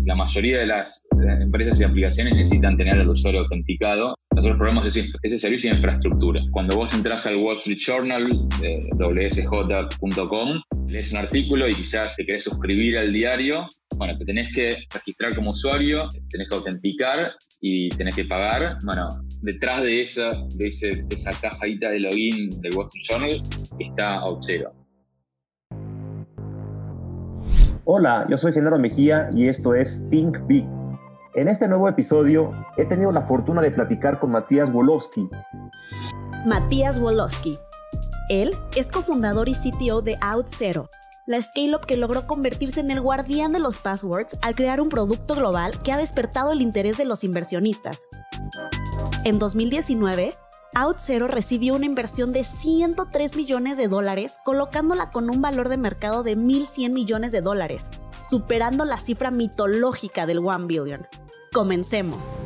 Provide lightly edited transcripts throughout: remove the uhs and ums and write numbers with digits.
la mayoría de las empresas y aplicaciones necesitan tener al usuario autenticado. Nosotros probamos ese servicio de infraestructura. Cuando vos entras al Wall Street Journal, wsj.com, lees un artículo y quizás te querés suscribir al diario, bueno, te tenés que registrar como usuario, tenés que autenticar y tenés que pagar. Bueno, detrás de esa cajita de login del Wall Street Journal está Auth0. Hola, yo soy Genaro Mejía y esto es Think Big. En este nuevo episodio he tenido la fortuna de platicar con Matías Wolowski. Matías Wolowski. Él es cofundador y CTO de Auth0, la scale-up que logró convertirse en el guardián de los passwords al crear un producto global que ha despertado el interés de los inversionistas. En 2019, Auth0 recibió una inversión de $103 millones, colocándola con un valor de mercado de $1,100 millones, superando la cifra mitológica del $1 billion. Comencemos.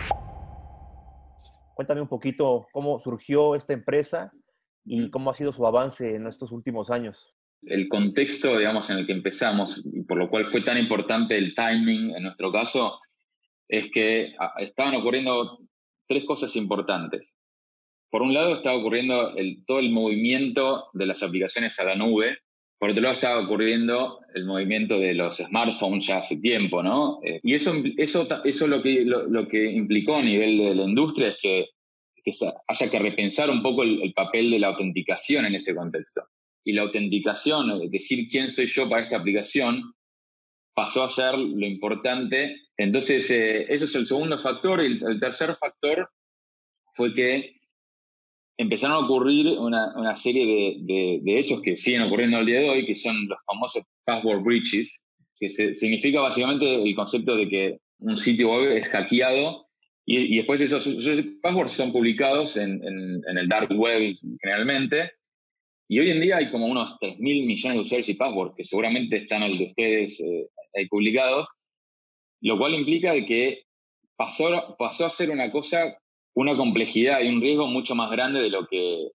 Cuéntame un poquito cómo surgió esta empresa y cómo ha sido su avance en estos últimos años. El contexto, digamos, en el que empezamos, y por lo cual fue tan importante el timing en nuestro caso, es que estaban ocurriendo tres cosas importantes. Por un lado estaba ocurriendo todo el movimiento de las aplicaciones a la nube. Por otro lado estaba ocurriendo el movimiento de los smartphones ya hace tiempo, ¿no? Y eso lo que implicó a nivel de la industria es que haya que repensar un poco el papel de la autenticación en ese contexto. Y la autenticación, decir quién soy yo para esta aplicación, pasó a ser lo importante. Entonces, eso es el segundo factor. Y el tercer factor fue que empezaron a ocurrir una serie de hechos que siguen ocurriendo al día de hoy, que son los famosos password breaches, que significa básicamente el concepto de que un sitio web es hackeado y después esos passwords son publicados en el dark web generalmente. Y hoy en día hay como unos 3.000 millones de usuarios y passwords que seguramente están al de ustedes ahí publicados, lo cual implica de que pasó a ser una complejidad y un riesgo mucho más grande de lo que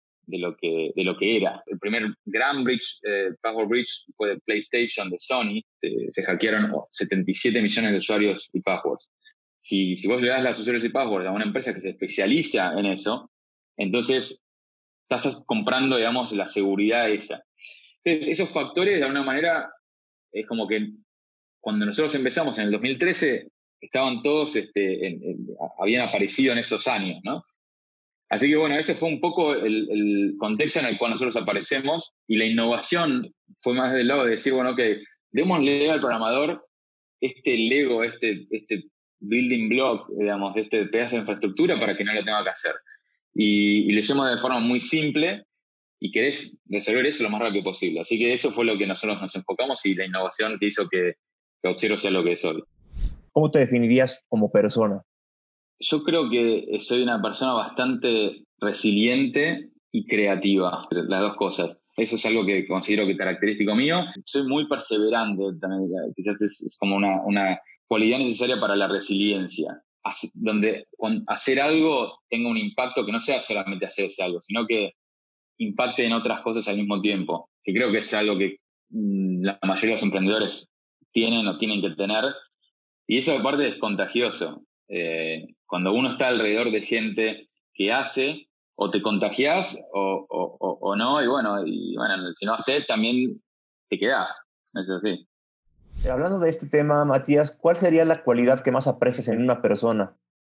era. El primer gran password breach fue de PlayStation, de Sony. Se hackearon 77 millones de usuarios y passwords. Si vos le das los usuarios y passwords a una empresa que se especializa en eso, entonces estás comprando, digamos, la seguridad esa. Entonces, esos factores, de alguna manera, es como que cuando nosotros empezamos en el 2013, estaban todos, habían aparecido en esos años, ¿no? Así que bueno, ese fue un poco el contexto en el cual nosotros aparecemos, y la innovación fue más del lado de decir, bueno, ok, démosle al programador este Lego, este building block, digamos, este pedazo de infraestructura para que no lo tenga que hacer. Y lo hicimos de forma muy simple y querés resolver eso lo más rápido posible. Así que eso fue lo que nosotros nos enfocamos y la innovación que hizo que Auth0 sea lo que es hoy. ¿Cómo te definirías como persona? Yo creo que soy una persona bastante resiliente y creativa, las dos cosas. Eso es algo que considero que es característico mío. Soy muy perseverante también, quizás es como una cualidad necesaria para la resiliencia, donde hacer algo tenga un impacto que no sea solamente hacerse algo, sino que impacte en otras cosas al mismo tiempo, que creo que es algo que la mayoría de los emprendedores tienen o tienen que tener, y eso aparte es contagioso. Cuando uno está alrededor de gente que hace, o te contagiás o no, y bueno, si no haces también te quedás, eso sí. Hablando de este tema, Matías, ¿cuál sería la cualidad que más aprecias en una persona?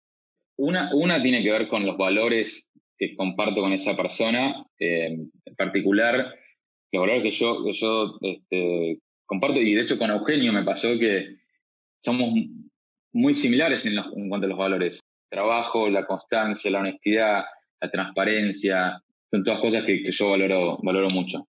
Una tiene que ver con los valores que comparto con esa persona, en particular los valores que yo comparto, y de hecho con Eugenio me pasó que somos muy similares en cuanto a los valores. Trabajo, la constancia, la honestidad, la transparencia, son todas cosas que yo valoro mucho.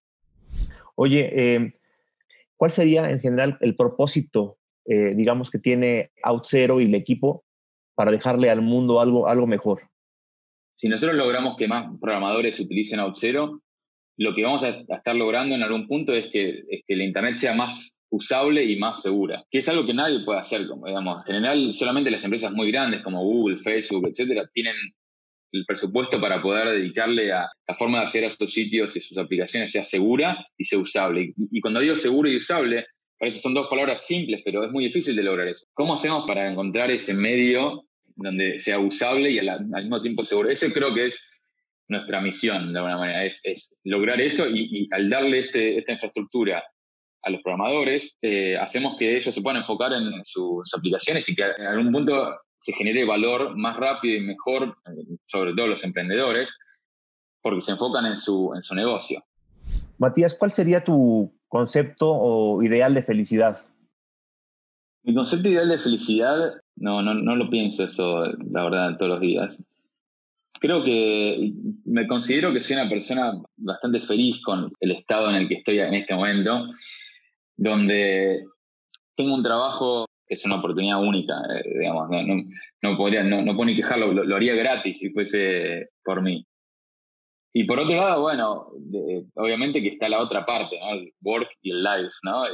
Oye, ¿cuál sería en general el propósito, digamos, que tiene Auth0 y el equipo para dejarle al mundo algo mejor? Si nosotros logramos que más programadores utilicen Auth0, lo que vamos a estar logrando en algún punto es que la Internet sea más usable y más segura, que es algo que nadie puede hacer, como digamos. En general, solamente las empresas muy grandes como Google, Facebook, etcétera, tienen el presupuesto para poder dedicarle a la forma de acceder a sus sitios y sus aplicaciones sea segura y sea usable. Y cuando digo seguro y usable, Parece son dos palabras simples, pero es muy difícil de lograr eso. ¿Cómo hacemos para encontrar ese medio donde sea usable y al mismo tiempo seguro? Eso creo que es nuestra misión, de alguna manera, es lograr eso y al darle esta infraestructura a los programadores, hacemos que ellos se puedan enfocar en sus aplicaciones y que en algún punto se genere valor más rápido y mejor, sobre todo los emprendedores, porque se enfocan en su negocio. Matías, ¿cuál sería tu concepto o ideal de felicidad? Mi concepto ideal de felicidad, no lo pienso eso, la verdad, todos los días. Creo que me considero que soy una persona bastante feliz con el estado en el que estoy en este momento, donde tengo un trabajo que es una oportunidad única, digamos, no puedo ni quejarlo, lo haría gratis si fuese por mí. Y por otro lado, bueno, obviamente que está la otra parte, ¿no? El work y el life, ¿no?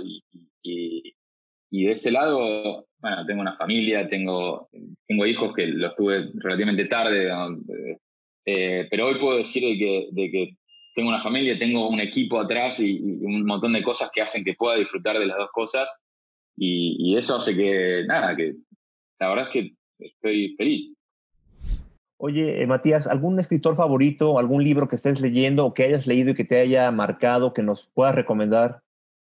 Y de ese lado, bueno, tengo una familia, tengo hijos que los tuve relativamente tarde, ¿no? Pero hoy puedo decir de que tengo una familia, tengo un equipo atrás y un montón de cosas que hacen que pueda disfrutar de las dos cosas. Y eso hace que, nada, que la verdad es que estoy feliz. Oye, Matías, ¿algún escritor favorito, algún libro que estés leyendo o que hayas leído y que te haya marcado, que nos puedas recomendar?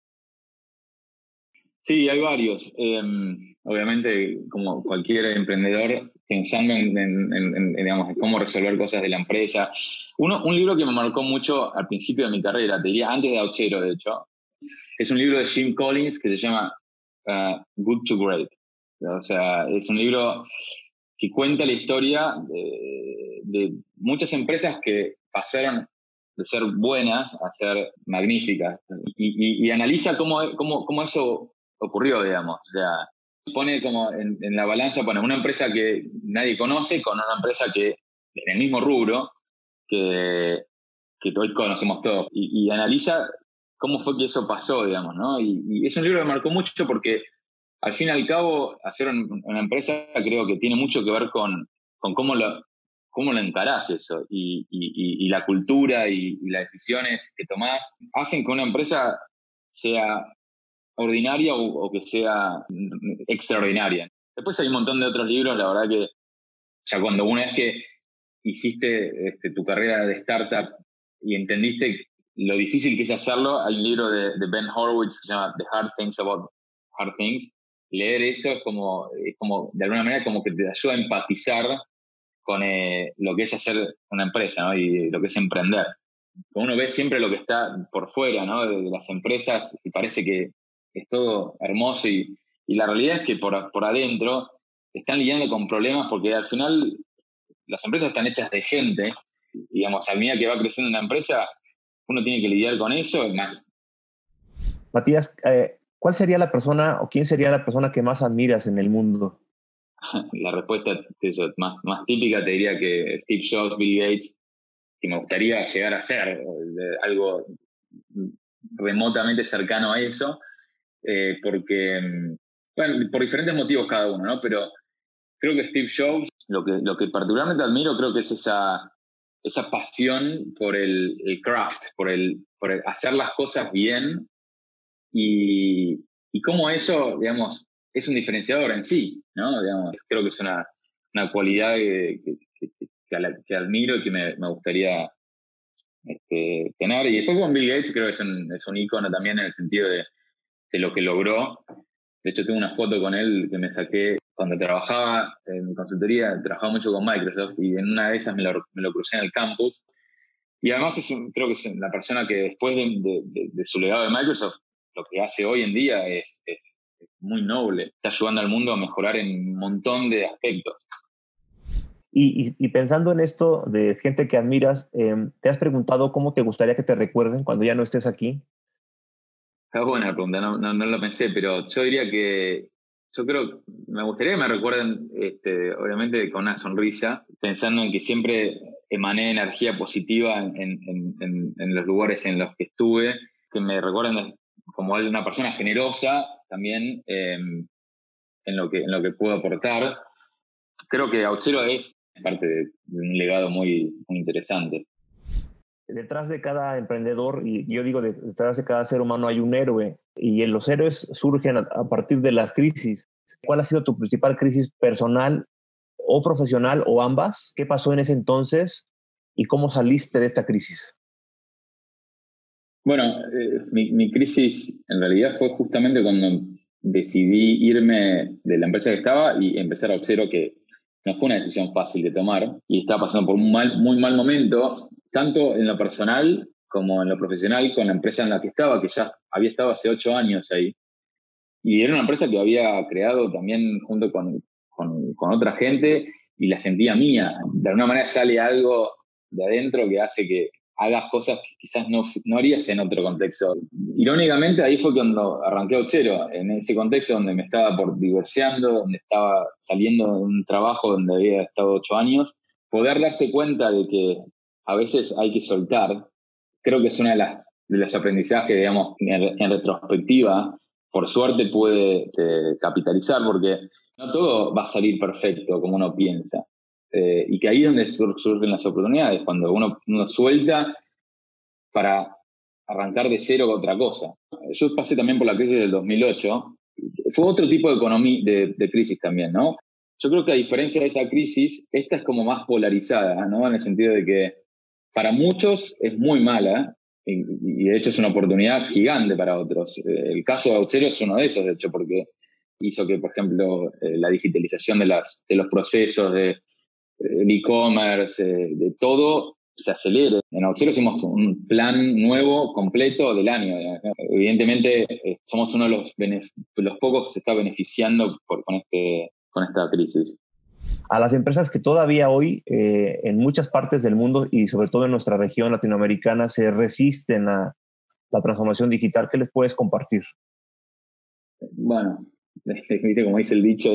Sí, hay varios. Obviamente, como cualquier emprendedor, pensando digamos, en cómo resolver cosas de la empresa. Un libro que me marcó mucho al principio de mi carrera, te diría antes de Auth0, de hecho, es un libro de Jim Collins que se llama Good to Great. O sea, es un libro que cuenta la historia de muchas empresas que pasaron de ser buenas a ser magníficas y analiza cómo eso ocurrió, digamos. O sea, pone como en la balanza, pone una empresa que nadie conoce con una empresa que en el mismo rubro que hoy conocemos todos y analiza cómo fue que eso pasó, digamos, ¿no? Y es un libro que me marcó mucho porque al fin y al cabo, hacer una empresa creo que tiene mucho que ver con cómo lo encarás eso. Y la cultura y las decisiones que tomás hacen que una empresa sea ordinaria o que sea extraordinaria. Después hay un montón de otros libros, la verdad que ya cuando una vez que hiciste tu carrera de startup y entendiste lo difícil que es hacerlo, hay un libro de Ben Horowitz que se llama The Hard Things About Hard Things. Leer eso es como, de alguna manera, como que te ayuda a empatizar con lo que es hacer una empresa, ¿no? Y lo que es emprender. Uno ve siempre lo que está por fuera, ¿no? De las empresas y parece que es todo hermoso y la realidad es que por adentro están lidiando con problemas porque al final las empresas están hechas de gente. Digamos, a medida que va creciendo una empresa, uno tiene que lidiar con eso más. Matías, ¿cuál sería la persona o quién sería la persona que más admiras en el mundo? La respuesta más típica te diría que Steve Jobs, Bill Gates, que me gustaría llegar a ser algo remotamente cercano a eso, porque, bueno, por diferentes motivos cada uno, ¿no? Pero creo que Steve Jobs, lo que particularmente admiro, creo que es esa pasión por el craft, por el hacer las cosas bien y cómo eso, digamos, es un diferenciador en sí, ¿no? Digamos, creo que es una cualidad que admiro y que me gustaría tener. Y después con Bill Gates creo que es un ícono también en el sentido de lo que logró. De hecho, tengo una foto con él que me saqué cuando trabajaba en consultoría, trabajaba mucho con Microsoft y en una de esas me lo crucé en el campus. Y además creo que es la persona que después de su legado de Microsoft, lo que hace hoy en día es muy noble. Está ayudando al mundo a mejorar en un montón de aspectos. Y pensando en esto de gente que admiras, ¿te has preguntado cómo te gustaría que te recuerden cuando ya no estés aquí? Es buena pregunta, no lo pensé, pero yo diría que yo creo, me gustaría que me recuerden, obviamente con una sonrisa, pensando en que siempre emané energía positiva en los lugares en los que estuve, que me recuerden como una persona generosa también en lo que puedo aportar. Creo que Auth0 es parte de un legado muy, muy interesante. Detrás de cada emprendedor, y yo digo detrás de cada ser humano hay un héroe, y los héroes surgen a partir de las crisis. ¿Cuál ha sido tu principal crisis personal o profesional o ambas? ¿Qué pasó en ese entonces y cómo saliste de esta crisis? Bueno, mi crisis en realidad fue justamente cuando decidí irme de la empresa que estaba y empezar a Auth0, que no fue una decisión fácil de tomar y estaba pasando por un muy mal momento, tanto en lo personal como en lo profesional, con la empresa en la que estaba, que ya había estado hace 8 años ahí. Y era una empresa que había creado también junto con otra gente y la sentía mía. De alguna manera sale algo de adentro que hace que hagas cosas que quizás no harías en otro contexto. Irónicamente, ahí fue cuando arranqué Auth0, en ese contexto donde me estaba por divorciando, donde estaba saliendo de un trabajo donde había estado 8 años, poder darse cuenta de que a veces hay que soltar, creo que es una de los aprendizajes, digamos, en retrospectiva, por suerte puede capitalizar, porque no todo va a salir perfecto como uno piensa. Y que ahí es donde surgen las oportunidades, cuando uno suelta para arrancar de cero con otra cosa. Yo pasé también por la crisis del 2008, fue otro tipo de economía, de crisis también, ¿no? Yo creo que a diferencia de esa crisis, esta es como más polarizada, ¿no? En el sentido de que para muchos es muy mala, y de hecho es una oportunidad gigante para otros. El caso de Auth0 es uno de esos, de hecho, porque hizo que, por ejemplo, la digitalización de los procesos, del e-commerce, de todo, se acelere. En Auth0 hicimos un plan nuevo, completo del año. Evidentemente, somos uno de los pocos que se está beneficiando con esta crisis. A las empresas que todavía hoy en muchas partes del mundo y sobre todo en nuestra región latinoamericana se resisten a la transformación digital, ¿qué les puedes compartir? Bueno, viste como dice el dicho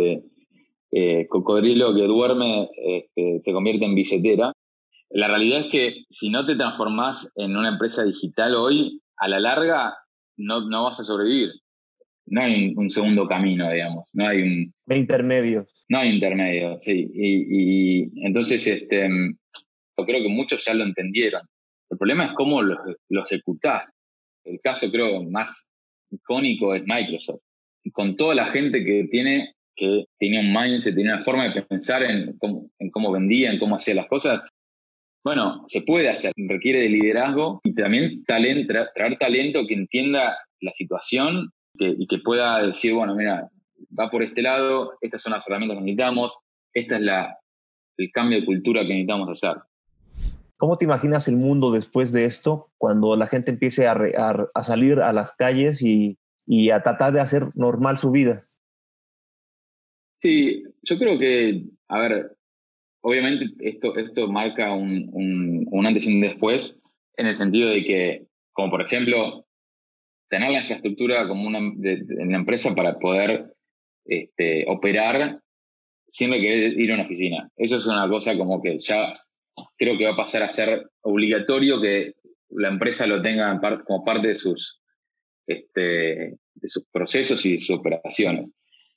de cocodrilo que duerme se convierte en billetera. La realidad es que si no te transformás en una empresa digital hoy, a la larga no vas a sobrevivir. No hay un segundo camino, digamos. No hay intermedio. No hay intermedio, sí. Y entonces yo creo que muchos ya lo entendieron. El problema es cómo lo ejecutás. El caso creo más icónico es Microsoft. Y con toda la gente que tenía un mindset, tenía una forma de pensar en cómo vendía, en cómo hacía las cosas, bueno, se puede hacer, requiere de liderazgo y también traer talento que entienda la situación y que pueda decir, bueno, mira, va por este lado, estas son las herramientas que necesitamos, este es el cambio de cultura que necesitamos hacer. ¿Cómo te imaginas el mundo después de esto, cuando la gente empiece a salir a las calles y a tratar de hacer normal su vida? Sí, yo creo que, a ver, obviamente esto marca un antes y un después, en el sentido de que, como por ejemplo, tener la infraestructura como en la empresa para poder operar sin requerir ir a una oficina. Eso es una cosa como que ya creo que va a pasar a ser obligatorio que la empresa lo tenga como parte de sus procesos y de sus operaciones.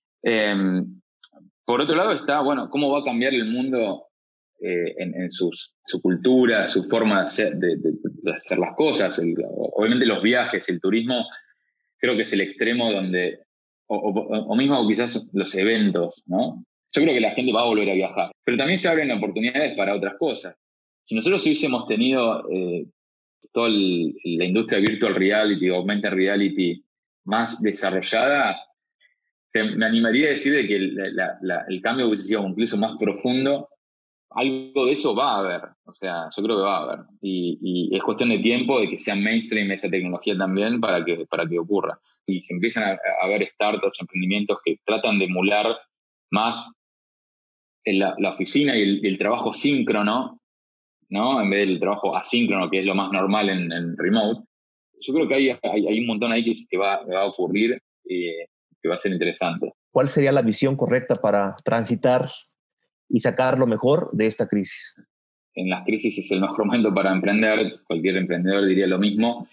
Por otro lado está, bueno, cómo va a cambiar el mundo en su cultura, su forma de hacer las cosas. Obviamente los viajes, el turismo, creo que es el extremo donde, o mismo quizás los eventos, ¿no? Yo creo que la gente va a volver a viajar, pero también se abren oportunidades para otras cosas. Si nosotros hubiésemos tenido toda la industria virtual reality, augmented reality más desarrollada, me animaría a decir de que el cambio hubiese sido incluso más profundo. Algo de eso va a haber, o sea, yo creo que va a haber. Y es cuestión de tiempo de que sea mainstream esa tecnología también para que ocurra. Y se empiezan a ver startups, emprendimientos que tratan de emular más la oficina y el trabajo síncrono, ¿no? En vez del trabajo asíncrono, que es lo más normal en remote. Yo creo que hay un montón ahí que va a ocurrir y que va a ser interesante. ¿Cuál sería la visión correcta para transitar y sacar lo mejor de esta crisis? En las crisis es el mejor momento para emprender, cualquier emprendedor diría lo mismo.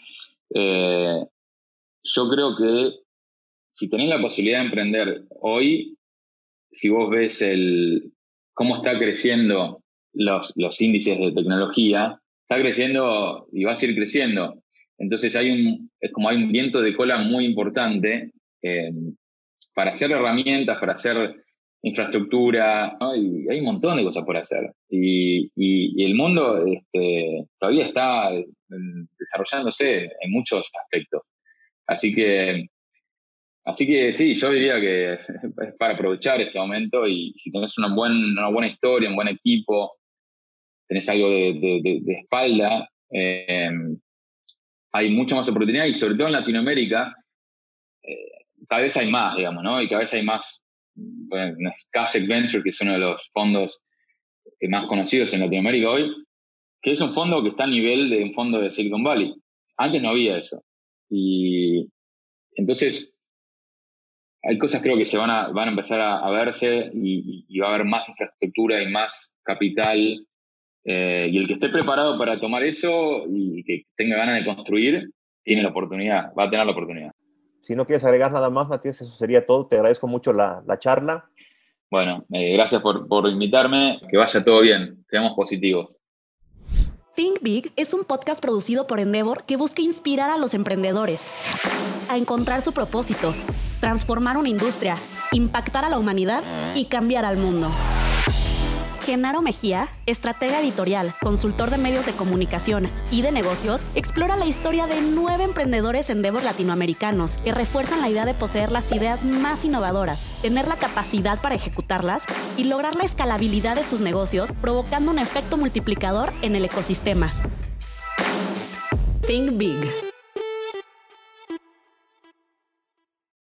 Yo creo que si tenés la posibilidad de emprender hoy, si vos ves cómo está creciendo los índices de tecnología, está creciendo y va a seguir creciendo. Entonces es como hay un viento de cola muy importante para hacer herramientas, para hacer infraestructura, ¿no? Y hay un montón de cosas por hacer. Y el mundo todavía está desarrollándose en muchos aspectos. Así que sí, yo diría que es para aprovechar este momento, y si tenés una buena historia, un buen equipo, tenés algo de espalda, hay mucha más oportunidad, y sobre todo en Latinoamérica, cada vez hay más, digamos, ¿no? Y cada vez hay más, bueno, Kasek Venture, que es uno de los fondos más conocidos en Latinoamérica hoy, que es un fondo que está a nivel de un fondo de Silicon Valley. Antes no había eso. Y entonces hay cosas, creo, que van a empezar a verse, y va a haber más infraestructura y más capital. Y el que esté preparado para tomar eso y que tenga ganas de construir, tiene la oportunidad, va a tener la oportunidad. Si no quieres agregar nada más, Matías, eso sería todo. Te agradezco mucho la charla. Bueno, gracias por invitarme. Que vaya todo bien. Seamos positivos. Think Big es un podcast producido por Endeavor que busca inspirar a los emprendedores a encontrar su propósito, transformar una industria, impactar a la humanidad y cambiar al mundo. Genaro Mejía, estratega editorial, consultor de medios de comunicación y de negocios, explora la historia de 9 emprendedores Endeavor latinoamericanos que refuerzan la idea de poseer las ideas más innovadoras, tener la capacidad para ejecutarlas y lograr la escalabilidad de sus negocios, provocando un efecto multiplicador en el ecosistema. Think Big.